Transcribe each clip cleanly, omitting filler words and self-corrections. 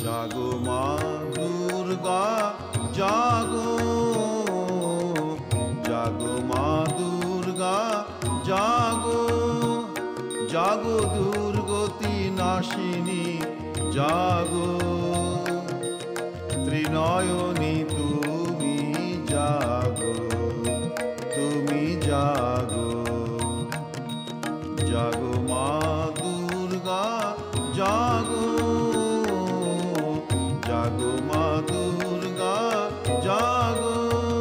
জাগো মা দুর্গা জাগো, জাগো মা দুর্গা জাগো, জাগো দুর্গতি নাশিনী জাগো, ত্রিনয়নী তুমি জাগো, তুমি জাগো, জাগো মা দুর্গা জাগো, জাগো মা দুর্গা জাগো।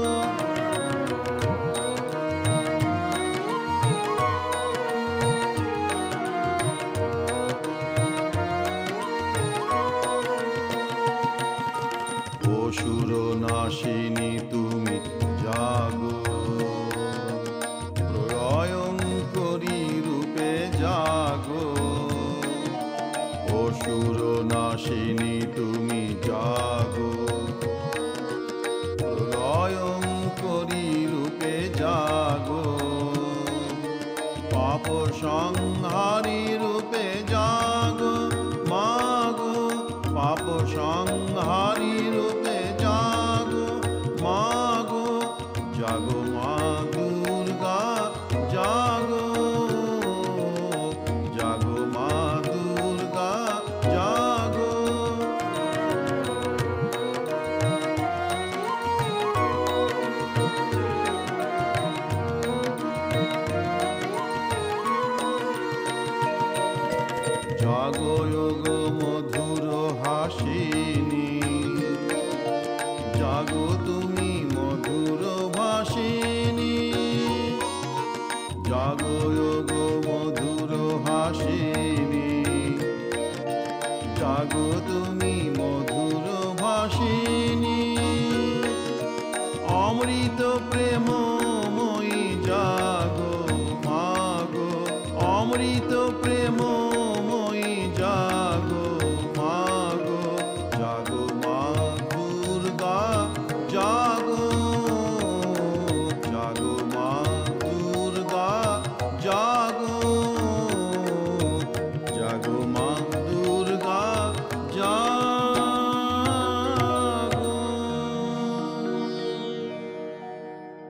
অসুর নাশিনী তুমি জাগো, প্রলয়ঙ্করী রূপে জাগো, অসুর নাশিনী তুমি জাগো, প্রলয়ঙ্করী রূপে জাগো, পাপ সংহারী রূপে জাগো মাগো, পাপ সংহারী রূপে জাগো মাগো, জাগো মা দুর্গা জাগো, জাগো মা দুর্গা জাগো। জাগো গো মধুর হাসিনী, জাগো তুমি মধুর ভাসিনী, জাগো গো মধুর হাসিনী, জাগো তুমি মধুর ভাসিনী, অমৃত প্রেমময়ী জাগো মাগো, অমৃত প্রেম